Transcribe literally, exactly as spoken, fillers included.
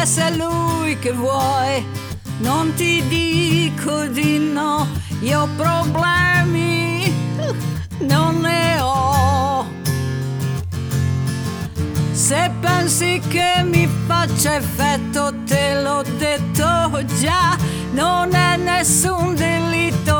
se è lui che vuoi, non ti dico di no, io problemi non ne ho. Se pensi che mi faccia effetto, te l'ho detto già, non è nessun delitto